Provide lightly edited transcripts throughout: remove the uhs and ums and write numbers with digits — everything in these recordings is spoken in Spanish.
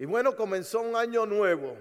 Y bueno, comenzó un año nuevo.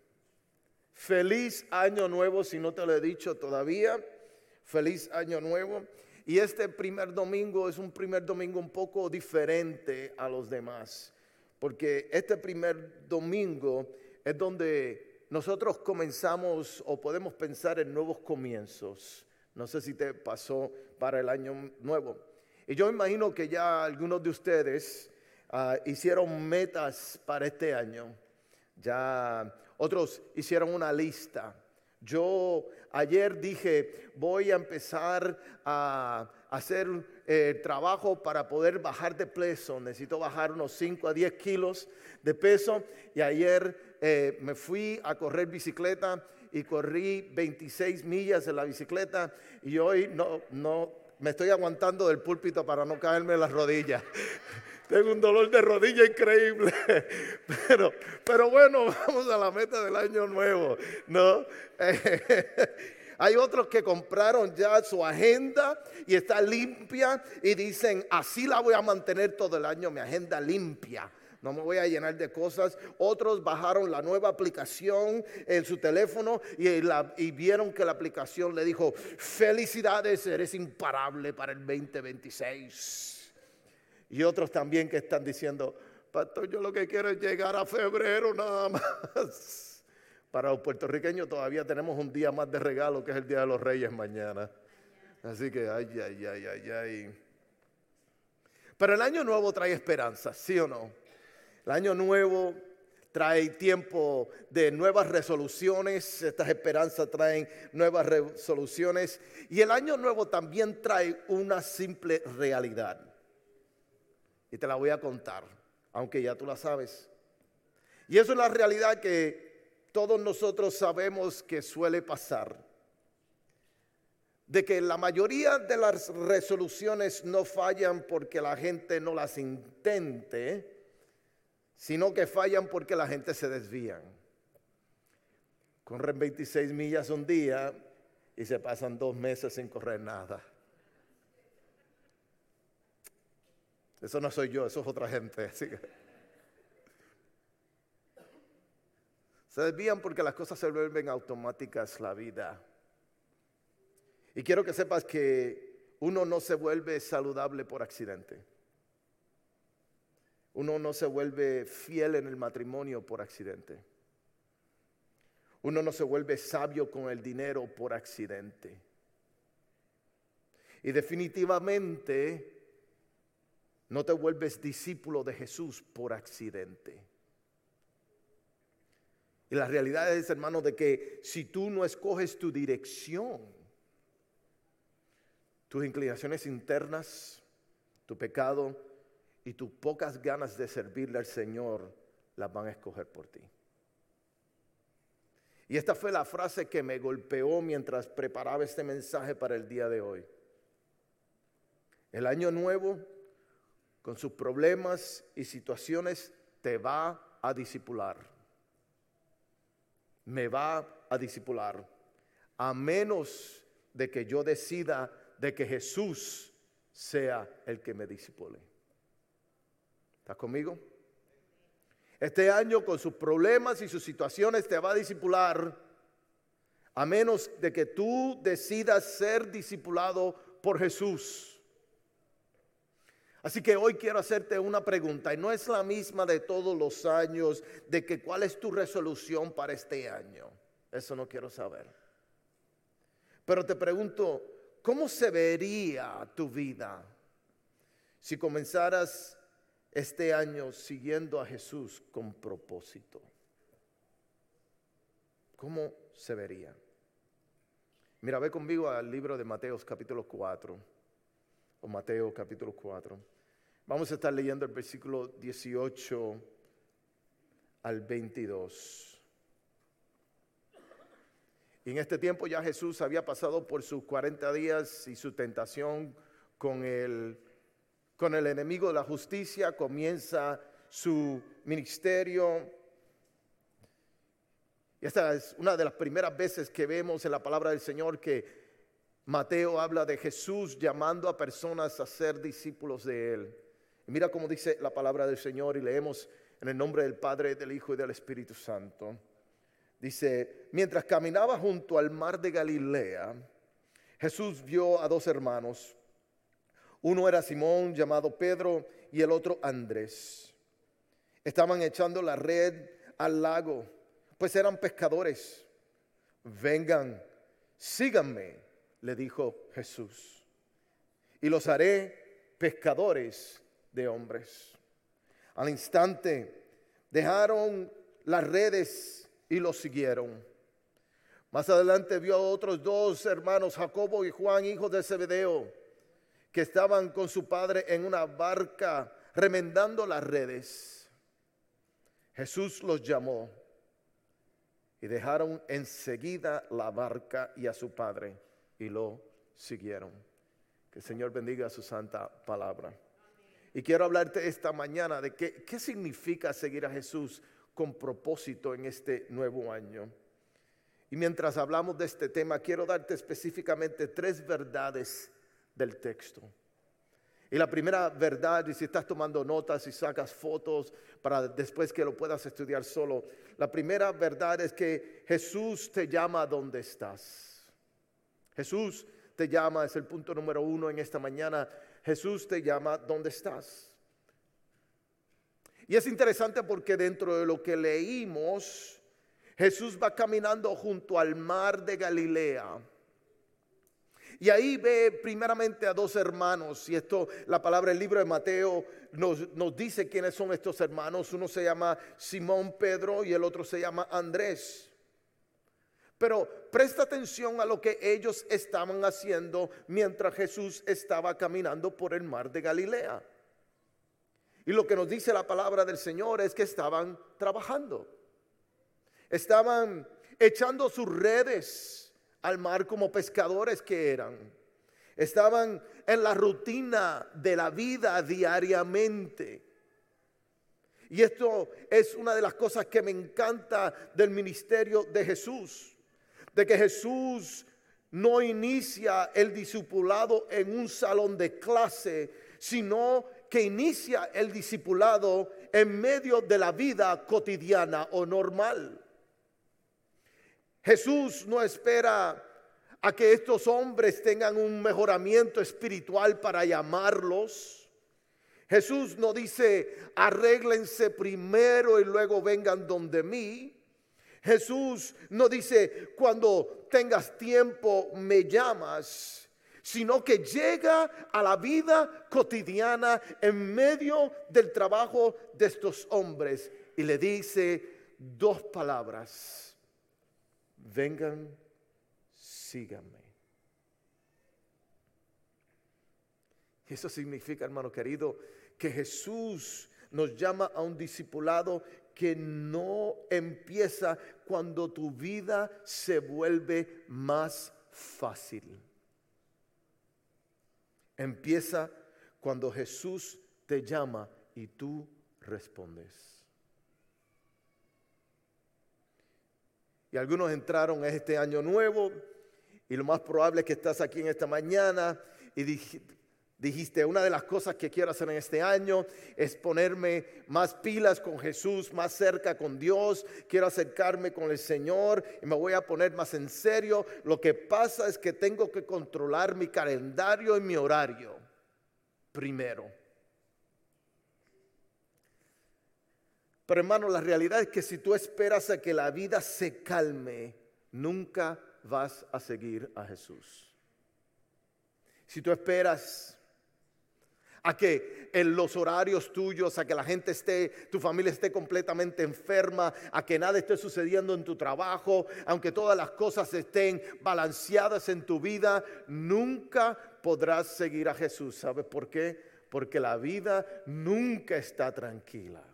Feliz año nuevo, si no te lo he dicho todavía. Feliz año nuevo. Y este primer domingo es un primer domingo un poco diferente a los demás. Porque este primer domingo es donde nosotros comenzamos o podemos pensar en nuevos comienzos. No sé si te pasó para el año nuevo. Y yo imagino que ya algunos de ustedes hicieron metas para este año. Ya otros hicieron una lista. Yo ayer dije, voy a empezar a hacer trabajo para poder bajar de peso. Necesito bajar unos 5 a 10 kilos de peso. Y ayer me fui a correr bicicleta y corrí 26 millas en la bicicleta. Y hoy no me estoy aguantando del púlpito para no caerme en las rodillas. Tengo un dolor de rodilla increíble, pero bueno, vamos a la meta del año nuevo, ¿no? Hay otros que compraron ya su agenda y está limpia y dicen, así la voy a mantener todo el año, mi agenda limpia. No me voy a llenar de cosas. Otros bajaron la nueva aplicación en su teléfono y vieron que la aplicación le dijo, felicidades, eres imparable para el 2026. Y otros también que están diciendo, pastor, yo lo que quiero es llegar a febrero nada más. Para los puertorriqueños todavía tenemos un día más de regalo, que es el Día de los Reyes mañana. Así que, ay. Pero el año nuevo trae esperanza, ¿sí o no? El año nuevo trae tiempo de nuevas resoluciones. Estas esperanzas traen nuevas resoluciones. Y el año nuevo también trae una simple realidad. Y te la voy a contar, aunque ya tú la sabes. Y eso es la realidad que todos nosotros sabemos que suele pasar. De que la mayoría de las resoluciones no fallan porque la gente no las intente, sino que fallan porque la gente se desvía. Corren 26 millas un día y se pasan 2 meses sin correr nada. Eso no soy yo, eso es otra gente. Así que se desvían porque las cosas se vuelven automáticas la vida. Y quiero que sepas que uno no se vuelve saludable por accidente. Uno no se vuelve fiel en el matrimonio por accidente. Uno no se vuelve sabio con el dinero por accidente. Y definitivamente no te vuelves discípulo de Jesús por accidente. Y la realidad es, hermano, de que si tú no escoges tu dirección, tus inclinaciones internas, tu pecado y tus pocas ganas de servirle al Señor, las van a escoger por ti. Y esta fue la frase que me golpeó mientras preparaba este mensaje para el día de hoy. El año nuevo, con sus problemas y situaciones, te va a discipular. Me va a discipular. A menos de que yo decida de que Jesús sea el que me discipule. ¿Estás conmigo? Este año, con sus problemas y sus situaciones, te va a discipular. A menos de que tú decidas ser discipulado por Jesús. Así que hoy quiero hacerte una pregunta, y no es la misma de todos los años, de que cuál es tu resolución para este año. Eso no quiero saber. Pero te pregunto, ¿cómo se vería tu vida si comenzaras este año siguiendo a Jesús con propósito? ¿Cómo se vería? Mira, ve conmigo al libro de Mateo capítulo 4, o Mateo capítulo 4. Vamos a estar leyendo el versículo 18 al 22. Y en este tiempo ya Jesús había pasado por sus 40 días y su tentación con el enemigo de la justicia. Comienza su ministerio. Y esta es una de las primeras veces que vemos en la palabra del Señor que Mateo habla de Jesús llamando a personas a ser discípulos de Él. Y mira cómo dice la palabra del Señor, y leemos En el nombre del Padre, del Hijo y del Espíritu Santo. Dice, mientras caminaba junto al mar de Galilea, Jesús vio a dos hermanos. Uno era Simón, llamado Pedro, y el otro Andrés. Estaban echando la red al lago, pues eran pescadores. Vengan, síganme, le dijo Jesús, y los haré pescadores de hombres. Al instante dejaron las redes y los siguieron. Más adelante vio a otros dos hermanos, Jacobo y Juan, hijos de Zebedeo, que estaban con su padre en una barca remendando las redes. Jesús los llamó y dejaron enseguida la barca y a su padre y lo siguieron. Que el Señor bendiga su santa palabra. Y quiero hablarte esta mañana de qué significa seguir a Jesús con propósito en este nuevo año. Y mientras hablamos de este tema, quiero darte específicamente 3 verdades del texto. Y la primera verdad, y si estás tomando notas y sacas fotos para después que lo puedas estudiar solo, la primera verdad es que Jesús te llama a donde estás. Jesús te llama, es el punto número 1 en esta mañana. Jesús te llama donde estás. Y es interesante porque dentro de lo que leímos, Jesús va caminando junto al mar de Galilea. Y ahí ve primeramente a dos hermanos. Y esto, la palabra del libro de Mateo nos dice quiénes son estos hermanos. Uno se llama Simón Pedro y el otro se llama Andrés. Pero presta atención a lo que ellos estaban haciendo mientras Jesús estaba caminando por el mar de Galilea. Y lo que nos dice la palabra del Señor es que estaban trabajando. Estaban echando sus redes al mar como pescadores que eran. Estaban en la rutina de la vida diariamente. Y esto es una de las cosas que me encanta del ministerio de Jesús. De que Jesús no inicia el discipulado en un salón de clase, sino que inicia el discipulado en medio de la vida cotidiana o normal. Jesús no espera a que estos hombres tengan un mejoramiento espiritual para llamarlos. Jesús no dice, arréglense primero y luego vengan donde mí. Jesús no dice, cuando tengas tiempo me llamas, sino que llega a la vida cotidiana en medio del trabajo de estos hombres y le dice 2 palabras: vengan, síganme. Eso significa, hermano querido, que Jesús nos llama a un discipulado que no empieza cuando tu vida se vuelve más fácil. Empieza cuando Jesús te llama y tú respondes. Y algunos entraron a este año nuevo y lo más probable es que estás aquí en esta mañana y dijiste, una de las cosas que quiero hacer en este año es ponerme más pilas con Jesús, más cerca con Dios. Quiero acercarme con el Señor y me voy a poner más en serio. Lo que pasa es que tengo que controlar mi calendario y mi horario primero. Pero hermano, la realidad es que si tú esperas a que la vida se calme, nunca vas a seguir a Jesús. Si tú esperas a que en los horarios tuyos, a que la gente tu familia esté completamente enferma, a que nada esté sucediendo en tu trabajo, aunque todas las cosas estén balanceadas en tu vida, nunca podrás seguir a Jesús. ¿Sabes por qué? Porque la vida nunca está tranquila.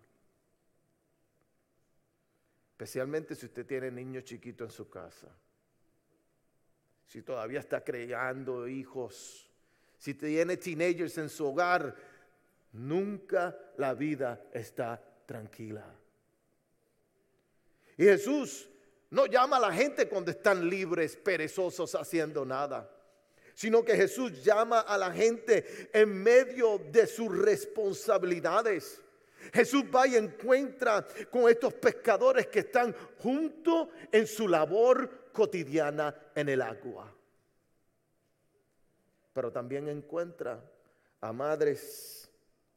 Especialmente si usted tiene niños chiquitos en su casa. Si todavía está criando hijos. Si tiene teenagers en su hogar, nunca la vida está tranquila. Y Jesús no llama a la gente cuando están libres, perezosos, haciendo nada, sino que Jesús llama a la gente en medio de sus responsabilidades. Jesús va y encuentra con estos pescadores que están juntos en su labor cotidiana en el agua. Pero también encuentra a madres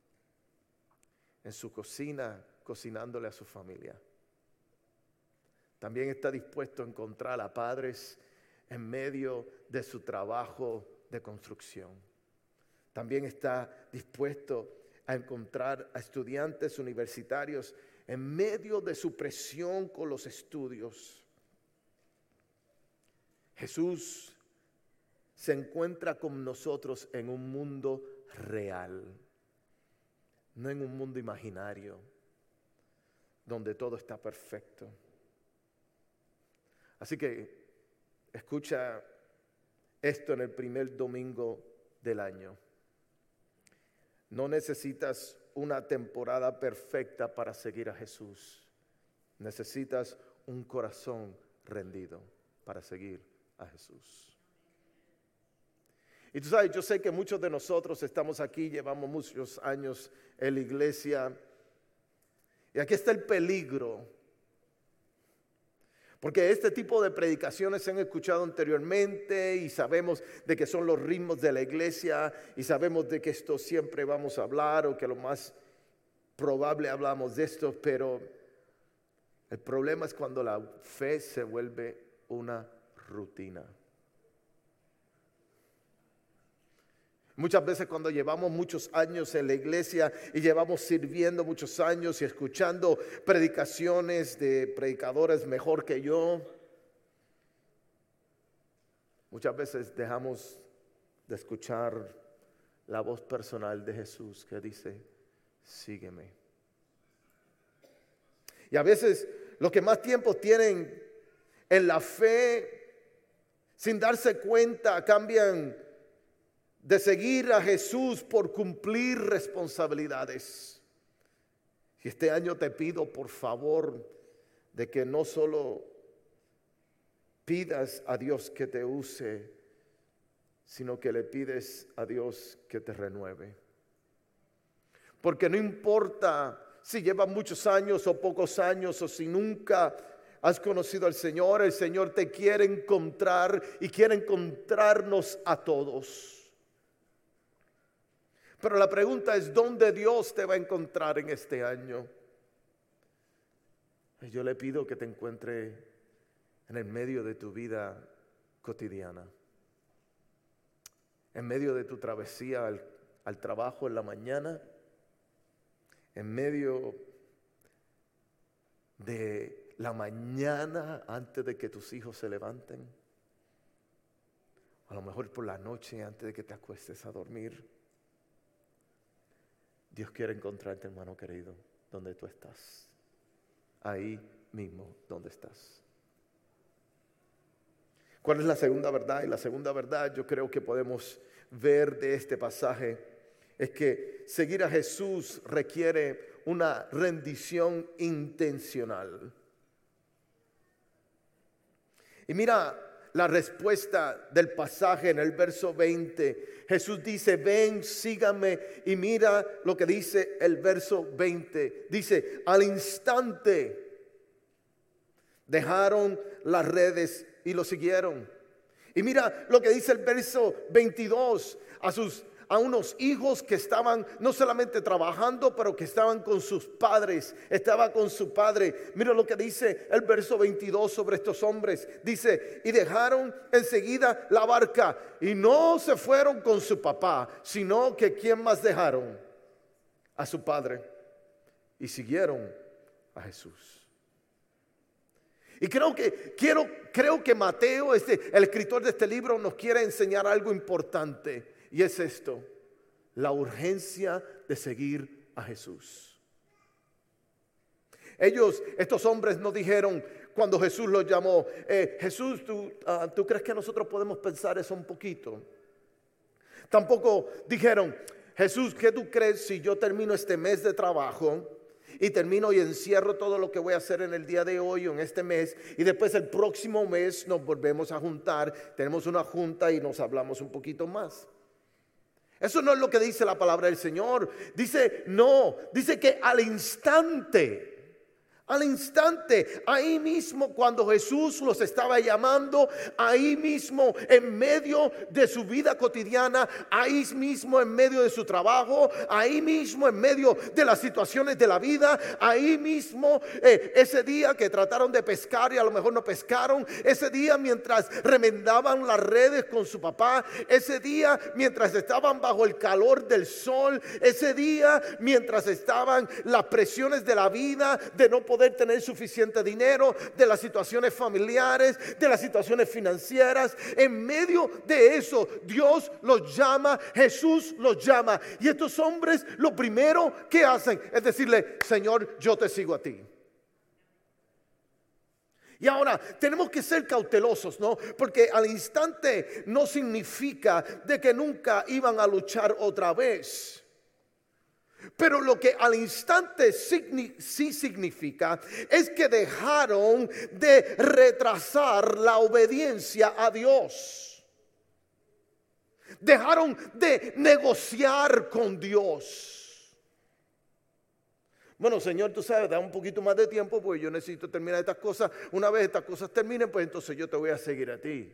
en su cocina cocinándole a su familia. También está dispuesto a encontrar a padres en medio de su trabajo de construcción. También está dispuesto a encontrar a estudiantes universitarios en medio de su presión con los estudios. Jesús se encuentra con nosotros en un mundo real, no en un mundo imaginario, donde todo está perfecto. Así que escucha esto en el primer domingo del año. No necesitas una temporada perfecta para seguir a Jesús. Necesitas un corazón rendido para seguir a Jesús. Y tú sabes, yo sé que muchos de nosotros estamos aquí, llevamos muchos años en la iglesia. Y aquí está el peligro. Porque este tipo de predicaciones se han escuchado anteriormente y sabemos de que son los ritmos de la iglesia y sabemos de que esto siempre vamos a hablar o que lo más probable hablamos de esto, pero el problema es cuando la fe se vuelve una rutina. Muchas veces cuando llevamos muchos años en la iglesia y llevamos sirviendo muchos años y escuchando predicaciones de predicadores mejor que yo, muchas veces dejamos de escuchar la voz personal de Jesús que dice, sígueme. Y a veces los que más tiempo tienen en la fe, sin darse cuenta, cambian de seguir a Jesús por cumplir responsabilidades. Y este año te pido por favor de que no solo pidas a Dios que te use, sino que le pides a Dios que te renueve. Porque no importa si llevas muchos años o pocos años o si nunca has conocido al Señor, el Señor te quiere encontrar y quiere encontrarnos a todos. Pero la pregunta es, ¿dónde Dios te va a encontrar en este año? Y yo le pido que te encuentre en el medio de tu vida cotidiana, en medio de tu travesía al trabajo en la mañana, en medio de la mañana antes de que tus hijos se levanten, a lo mejor por la noche antes de que te acuestes a dormir. Dios quiere encontrarte, hermano querido, donde tú estás. Ahí mismo donde estás. ¿Cuál es la segunda verdad? Y la segunda verdad yo creo que podemos ver de este pasaje es que seguir a Jesús requiere una rendición intencional. Y mira la respuesta del pasaje en el verso 20. Jesús dice, ven, sígame. Y mira lo que dice el verso 20. Dice, al instante dejaron las redes y lo siguieron. Y mira lo que dice el verso 22. A unos hijos que estaban no solamente trabajando, pero que estaban con sus padres. Estaba con su padre. Mira lo que dice el verso 22 sobre estos hombres. Dice, y dejaron enseguida la barca. Y no se fueron con su papá, sino que ¿quién más dejaron? A su padre. Y siguieron a Jesús. Y creo que Mateo, el escritor de este libro, nos quiere enseñar algo importante. Y es esto, la urgencia de seguir a Jesús. Estos hombres no dijeron cuando Jesús los llamó, Jesús, ¿tú crees que nosotros podemos pensar eso un poquito? Tampoco dijeron, Jesús, ¿qué tú crees si yo termino este mes de trabajo y termino y encierro todo lo que voy a hacer en el día de hoy o en este mes y después el próximo mes nos volvemos a juntar, tenemos una junta y nos hablamos un poquito más? Eso no es lo que dice la palabra del Señor. Dice, no, dice que al instante, ahí mismo cuando Jesús los estaba llamando, ahí mismo en medio de su vida cotidiana, ahí mismo en medio de su trabajo, ahí mismo en medio de las situaciones de la vida, ahí mismo ese día que trataron de pescar y a lo mejor no pescaron, ese día mientras remendaban las redes con su papá, ese día mientras estaban bajo el calor del sol, ese día mientras estaban las presiones de la vida, de no poder tener suficiente dinero, de las situaciones familiares, de las situaciones financieras. En medio de eso, Dios los llama, Jesús los llama. Y estos hombres lo primero que hacen es decirle, Señor, yo te sigo a ti. Y ahora tenemos que ser cautelosos, ¿no? Porque al instante no significa de que nunca iban a luchar otra vez. Pero lo que al instante sí significa es que dejaron de retrasar la obediencia a Dios. Dejaron de negociar con Dios. Bueno, Señor, tú sabes, da un poquito más de tiempo porque yo necesito terminar estas cosas. Una vez estas cosas terminen, pues entonces yo te voy a seguir a ti.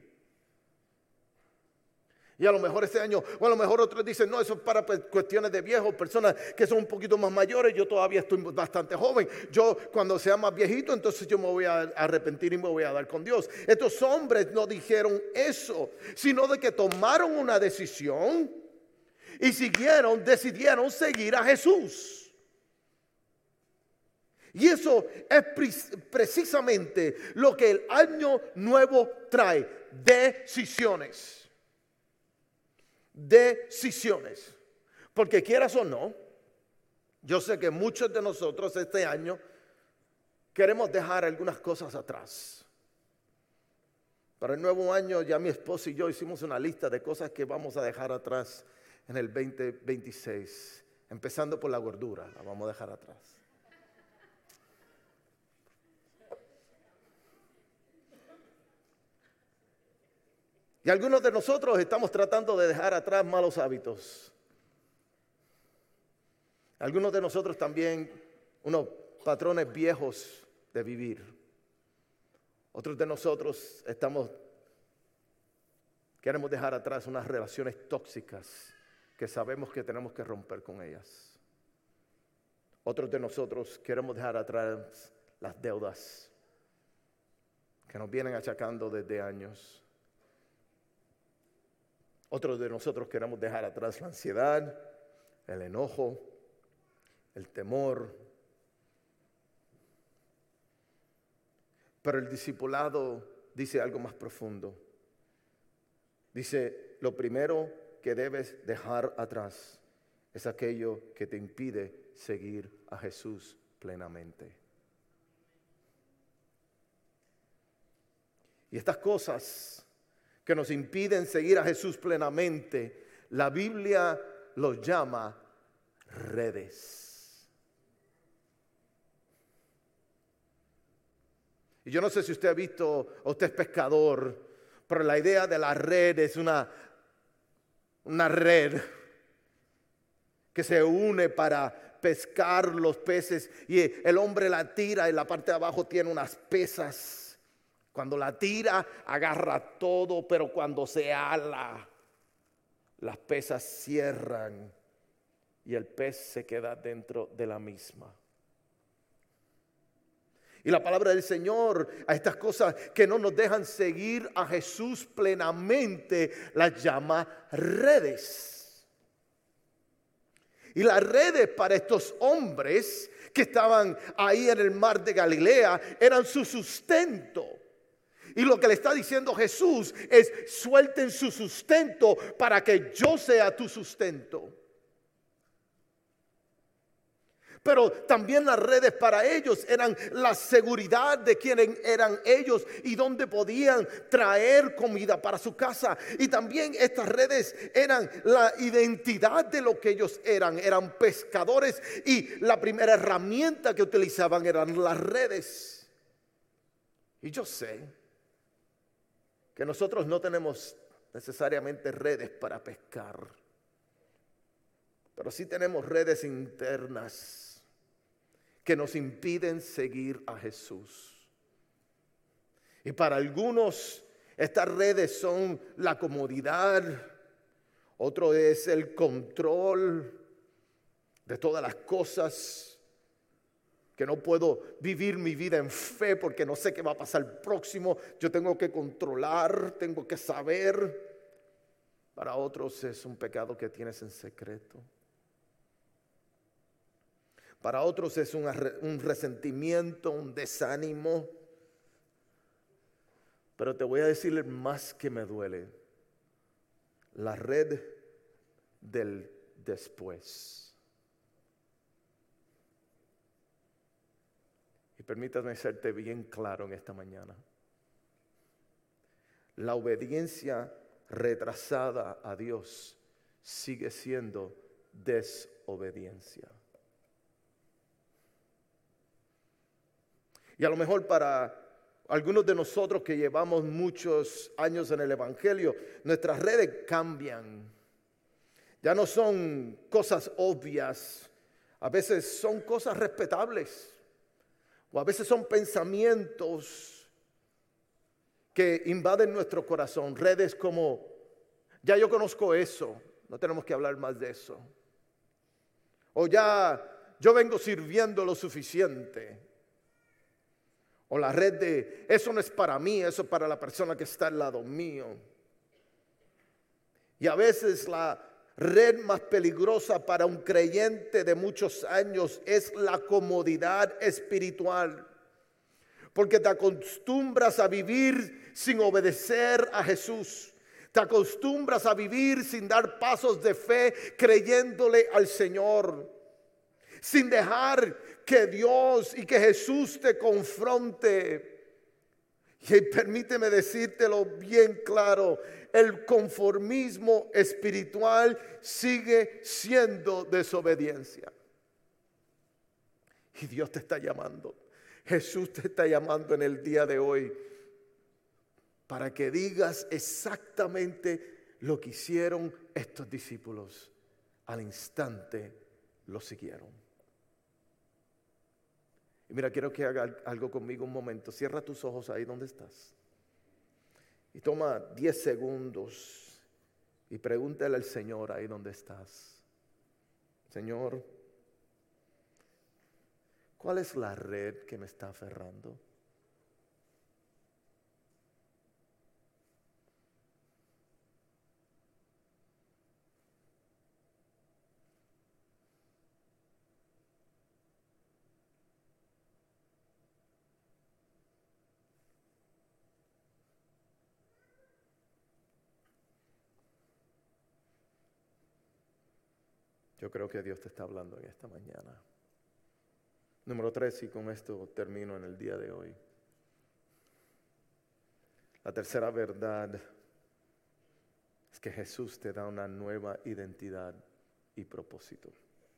Y a lo mejor este año, o a lo mejor otros dicen, no, eso es para cuestiones de viejos, personas que son un poquito más mayores. Yo todavía estoy bastante joven. Yo cuando sea más viejito, entonces yo me voy a arrepentir y me voy a dar con Dios. Estos hombres no dijeron eso, sino de que tomaron una decisión y decidieron seguir a Jesús. Y eso es precisamente lo que el año nuevo trae, decisiones. Decisiones. Porque quieras o no, yo sé que muchos de nosotros este año queremos dejar algunas cosas atrás. Para el nuevo año ya mi esposa y yo hicimos una lista de cosas que vamos a dejar atrás en el 2026. Empezando por la gordura, la vamos a dejar atrás. Y algunos de nosotros estamos tratando de dejar atrás malos hábitos. Algunos de nosotros también unos patrones viejos de vivir. Otros de nosotros queremos dejar atrás unas relaciones tóxicas que sabemos que tenemos que romper con ellas. Otros de nosotros queremos dejar atrás las deudas que nos vienen achacando desde años. Otros de nosotros queremos dejar atrás la ansiedad, el enojo, el temor. Pero el discipulado dice algo más profundo. Dice, lo primero que debes dejar atrás es aquello que te impide seguir a Jesús plenamente. Y estas cosas que nos impiden seguir a Jesús plenamente, la Biblia los llama redes. Y yo no sé si usted ha visto, o usted es pescador, pero la idea de la red es una red que se une para pescar los peces, y el hombre la tira y la parte de abajo tiene unas pesas. Cuando la tira, agarra todo, pero cuando se ala, las pesas cierran y el pez se queda dentro de la misma. Y la palabra del Señor a estas cosas que no nos dejan seguir a Jesús plenamente las llama redes. Y las redes para estos hombres que estaban ahí en el mar de Galilea eran su sustento. Y lo que le está diciendo Jesús es: suelten su sustento para que yo sea tu sustento. Pero también las redes para ellos eran la seguridad de quiénes eran ellos y dónde podían traer comida para su casa. Y también estas redes eran la identidad de lo que ellos eran. Eran pescadores y la primera herramienta que utilizaban eran las redes. Y yo sé que nosotros no tenemos necesariamente redes para pescar, pero sí tenemos redes internas que nos impiden seguir a Jesús. Y para algunos estas redes son la comodidad, otro es el control de todas las cosas, que no puedo vivir mi vida en fe porque no sé qué va a pasar próximo. Yo tengo que controlar, tengo que saber. Para otros es un pecado que tienes en secreto. Para otros es un resentimiento, un desánimo. Pero te voy a decir más que me duele. La red del después. Y permítame serte bien claro en esta mañana. La obediencia retrasada a Dios sigue siendo desobediencia. Y a lo mejor para algunos de nosotros que llevamos muchos años en el Evangelio, nuestras redes cambian. Ya no son cosas obvias, a veces son cosas respetables. O a veces son pensamientos que invaden nuestro corazón. Redes como, ya yo conozco eso, no tenemos que hablar más de eso. O ya yo vengo sirviendo lo suficiente. O la red de, eso no es para mí, eso es para la persona que está al lado mío. Y a veces la red más peligrosa para un creyente de muchos años es la comodidad espiritual. Porque te acostumbras a vivir sin obedecer a Jesús. Te acostumbras a vivir sin dar pasos de fe creyéndole al Señor. Sin dejar que Dios y que Jesús te confronte. Y permíteme decírtelo bien claro, el conformismo espiritual sigue siendo desobediencia. Y Dios te está llamando, Jesús te está llamando en el día de hoy para que digas exactamente lo que hicieron estos discípulos. Al instante lo siguieron. Y mira, quiero que haga algo conmigo un momento. Cierra tus ojos ahí donde estás. Y toma 10 segundos y pregúntale al Señor ahí donde estás. Señor, ¿cuál es la red que me está aferrando? Yo creo que Dios te está hablando en esta mañana. Número 3, y con esto termino en el día de hoy. La tercera verdad es que Jesús te da una nueva identidad y propósito.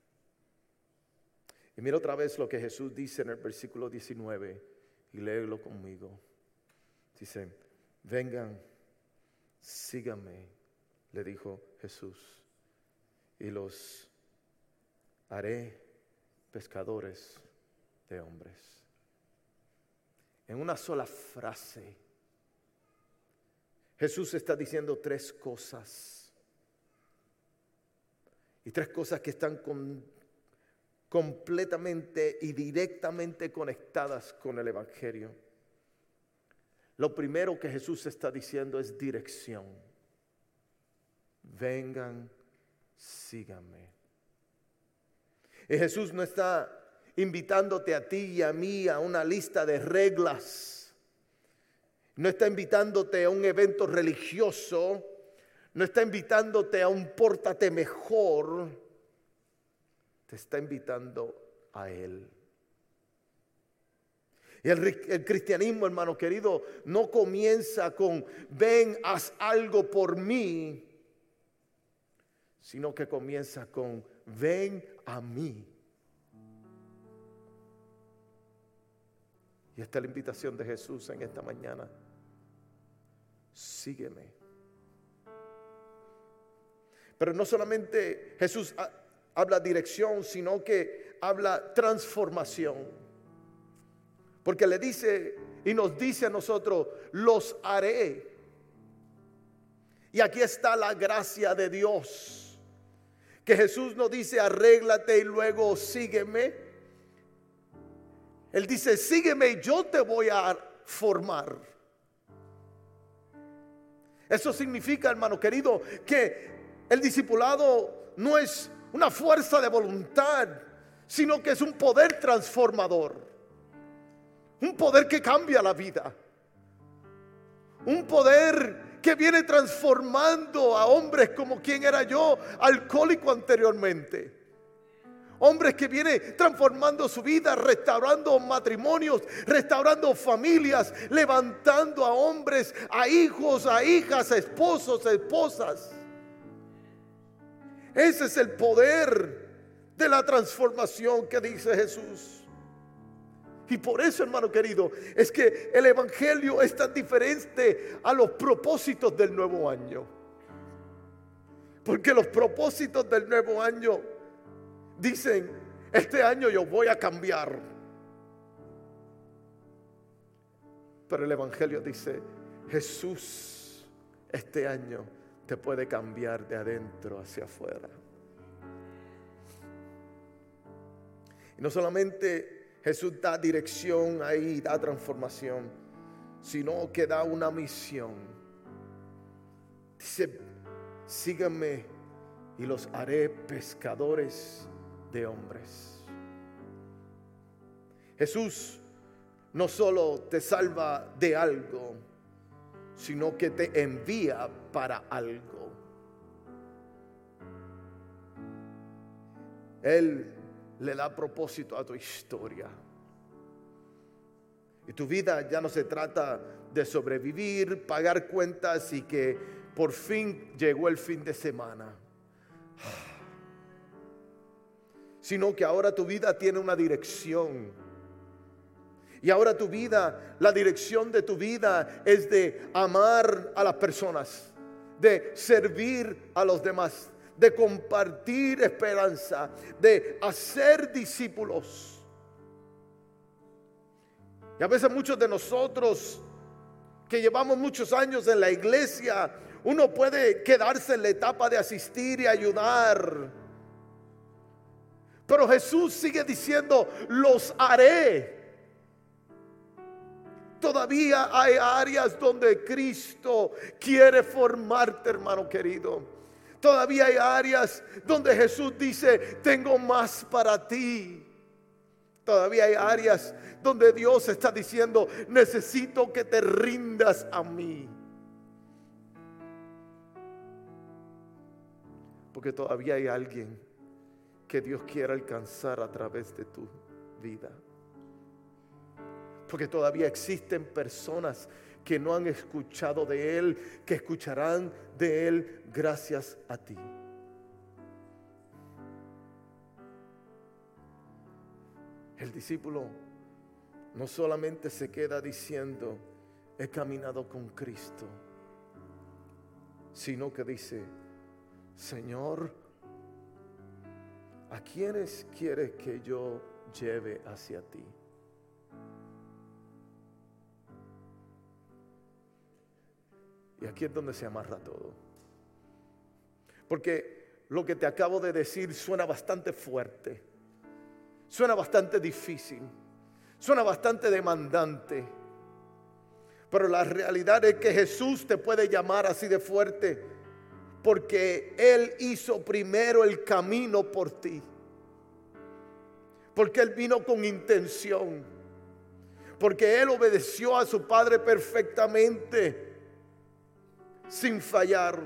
Y mira otra vez lo que Jesús dice en el versículo 19 y léelo conmigo. Dice, vengan, síganme, le dijo Jesús, y los haré pescadores de hombres. En una sola frase, Jesús está diciendo 3 cosas. Y 3 cosas que están completamente y directamente conectadas con el Evangelio. Lo primero que Jesús está diciendo es dirección. Vengan, síganme. Y Jesús no está invitándote a ti y a mí a una lista de reglas. No está invitándote a un evento religioso. No está invitándote a un pórtate mejor. Te está invitando a Él. Y el cristianismo, hermano querido, no comienza con ven, haz algo por mí, sino que comienza con ven a mí. Y esta es la invitación de Jesús en esta mañana. Sígueme. Pero no solamente Jesús habla dirección, sino que habla transformación. Porque le dice y nos dice a nosotros, los haré. Y aquí está la gracia de Dios, que Jesús nos dice, arréglate y luego sígueme. Él dice, sígueme y yo te voy a formar. Eso significa, hermano querido, que el discipulado no es una fuerza de voluntad, sino que es un poder transformador, un poder que cambia la vida, un poder que viene transformando a hombres como quien era yo, alcohólico anteriormente. Hombres que vienen transformando su vida, restaurando matrimonios, restaurando familias, levantando a hombres, a hijos, a hijas, a esposos, a esposas. Ese es el poder de la transformación que dice Jesús. Y por eso, hermano querido, es que el evangelio es tan diferente a los propósitos del nuevo año. Porque los propósitos del nuevo año dicen, este año yo voy a cambiar. Pero el evangelio dice, Jesús este año te puede cambiar de adentro hacia afuera. Y no solamente Jesús da dirección ahí, da transformación, sino que da una misión. Dice, síganme y los haré pescadores de hombres. Jesús no solo te salva de algo, sino que te envía para algo. Él le da propósito a tu historia. Y tu vida ya no se trata de sobrevivir, pagar cuentas y que por fin llegó el fin de semana. Sino que ahora tu vida tiene una dirección. Y ahora tu vida, la dirección de tu vida es de amar a las personas, de servir a los demás, de compartir esperanza, de hacer discípulos. Y a veces muchos de nosotros que llevamos muchos años en la iglesia, uno puede quedarse en la etapa de asistir y ayudar. Pero Jesús sigue diciendo, los haré. Todavía hay áreas donde Cristo quiere formarte, hermano querido. Todavía hay áreas donde Jesús dice, tengo más para ti. Todavía hay áreas donde Dios está diciendo, necesito que te rindas a mí. Porque todavía hay alguien que Dios quiere alcanzar a través de tu vida. Porque todavía existen personas que no han escuchado de Él, que escucharán de Él gracias a ti. El discípulo no solamente se queda diciendo, he caminado con Cristo, sino que dice, Señor, ¿a quiénes quieres que yo lleve hacia ti? Y aquí es donde se amarra todo. Porque lo que te acabo de decir suena bastante fuerte, suena bastante difícil, suena bastante demandante. Pero la realidad es que Jesús te puede llamar así de fuerte porque Él hizo primero el camino por ti. Porque Él vino con intención. Porque Él obedeció a su Padre perfectamente, sin fallar.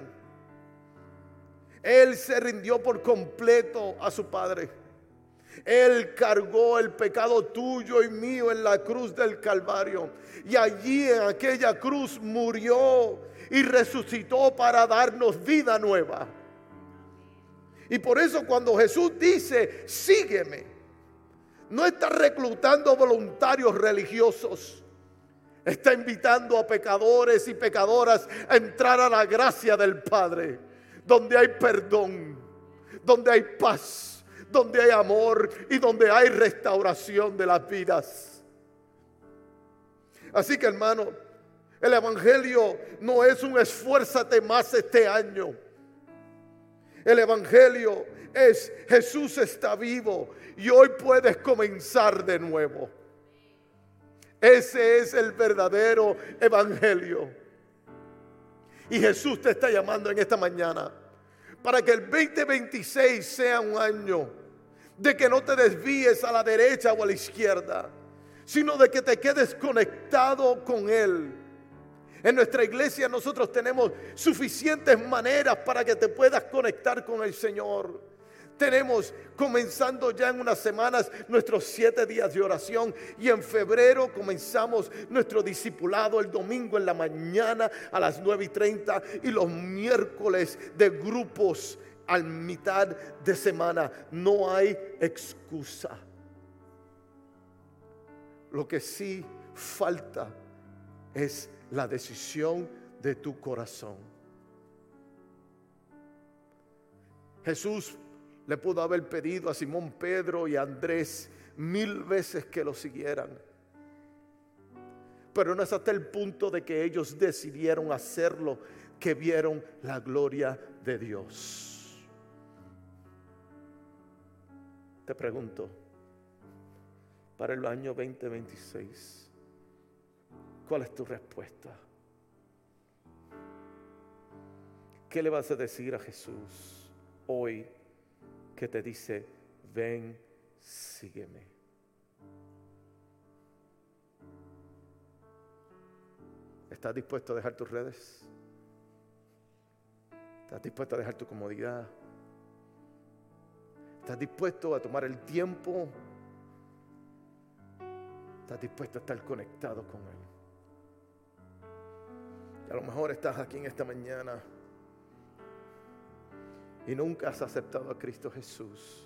Él se rindió por completo a su Padre. Él cargó el pecado tuyo y mío en la cruz del Calvario. Y allí en aquella cruz murió y resucitó para darnos vida nueva. Y por eso cuando Jesús dice, sígueme, no está reclutando voluntarios religiosos. Está invitando a pecadores y pecadoras a entrar a la gracia del Padre, donde hay perdón, donde hay paz, donde hay amor y donde hay restauración de las vidas. Así que, hermano, el evangelio no es un esfuérzate más este año. El evangelio es Jesús está vivo y hoy puedes comenzar de nuevo. Ese es el verdadero evangelio. Y Jesús te está llamando en esta mañana para que el 2026 sea un año de que no te desvíes a la derecha o a la izquierda, sino de que te quedes conectado con Él. En nuestra iglesia nosotros tenemos suficientes maneras para que te puedas conectar con el Señor. Tenemos, comenzando ya en unas semanas, nuestros 7 días de oración. Y en febrero comenzamos nuestro discipulado el domingo en la mañana a las 9:30. Y los miércoles de grupos a mitad de semana. No hay excusa. Lo que sí falta es la decisión de tu corazón. Jesús le pudo haber pedido a Simón Pedro y a Andrés 1000 veces que lo siguieran, pero no es hasta el punto de que ellos decidieron hacerlo que vieron la gloria de Dios. Te pregunto, para el año 2026, ¿cuál es tu respuesta? ¿Qué le vas a decir a Jesús hoy que te dice, ven, sígueme? ¿Estás dispuesto a dejar tus redes? ¿Estás dispuesto a dejar tu comodidad? ¿Estás dispuesto a tomar el tiempo? ¿Estás dispuesto a estar conectado con Él? Y a lo mejor estás aquí en esta mañana y nunca has aceptado a Cristo Jesús.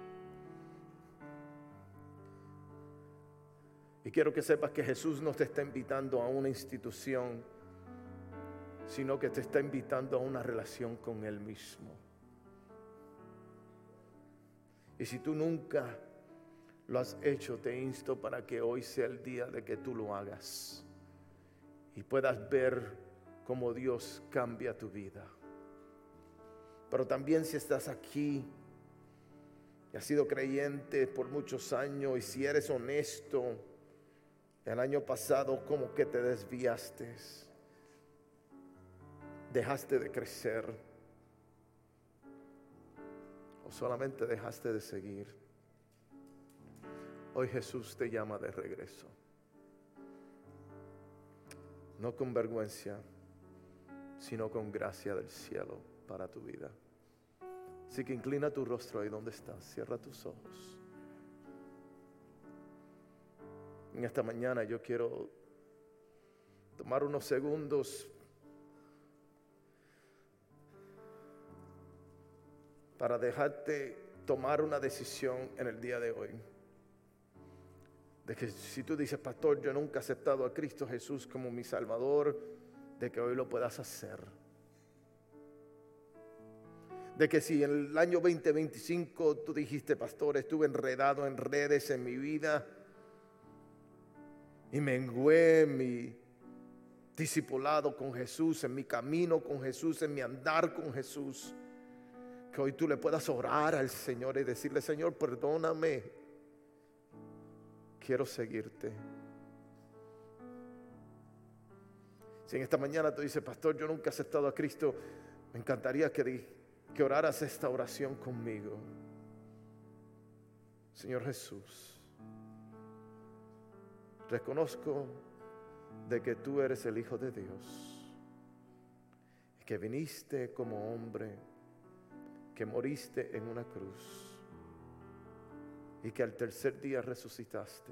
Y quiero que sepas que Jesús no te está invitando a una institución, sino que te está invitando a una relación con Él mismo. Y si tú nunca lo has hecho, te insto para que hoy sea el día de que tú lo hagas y puedas ver cómo Dios cambia tu vida. Pero también si estás aquí y has sido creyente por muchos años, y si eres honesto, el año pasado como que te desviaste, dejaste de crecer o solamente dejaste de seguir. Hoy Jesús te llama de regreso, no con vergüenza, sino con gracia del cielo para tu vida. Así que inclina tu rostro ahí donde estás, cierra tus ojos. En esta mañana yo quiero tomar unos segundos para dejarte tomar una decisión en el día de hoy. De que si tú dices, pastor, yo nunca he aceptado a Cristo Jesús como mi Salvador, de que hoy lo puedas hacer. De que si en el año 2025 tú dijiste, pastor, estuve enredado en redes en mi vida y mengué en mi discipulado con Jesús, en mi camino con Jesús, en mi andar con Jesús, que hoy tú le puedas orar al Señor y decirle, Señor, perdóname, quiero seguirte. Si en esta mañana tú dices, pastor, yo nunca he aceptado a Cristo, me encantaría que oraras esta oración conmigo. Señor Jesús, reconozco de que tú eres el Hijo de Dios, que viniste como hombre, que moriste en una cruz y que al tercer día resucitaste.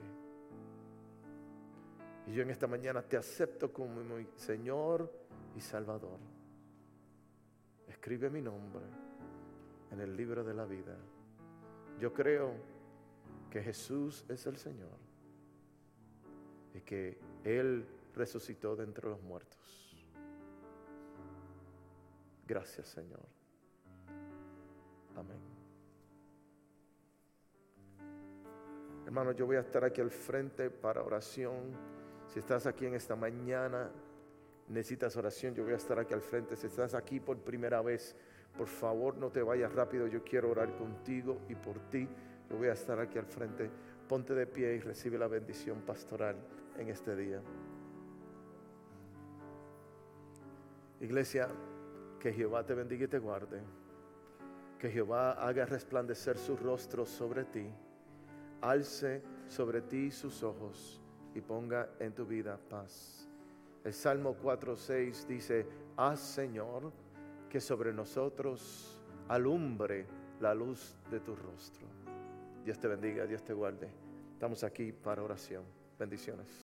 Y yo en esta mañana te acepto como mi Señor y Salvador. Escribe mi nombre en el libro de la vida. Yo creo que Jesús es el Señor y que Él resucitó de entre los muertos. Gracias, Señor. Amén. Hermano, yo voy a estar aquí al frente para oración. Si estás aquí en esta mañana, necesitas oración, yo voy a estar aquí al frente. Si estás aquí por primera vez, por favor no te vayas rápido, yo quiero orar contigo y por ti. Yo voy a estar aquí al frente. Ponte de pie y recibe la bendición pastoral en este día. Iglesia, que Jehová te bendiga y te guarde. Que Jehová haga resplandecer su rostro sobre ti, alce sobre ti sus ojos y ponga en tu vida paz. El Salmo 4:6 dice: haz, Señor, que sobre nosotros alumbre la luz de tu rostro. Dios te bendiga, Dios te guarde. Estamos aquí para oración. Bendiciones.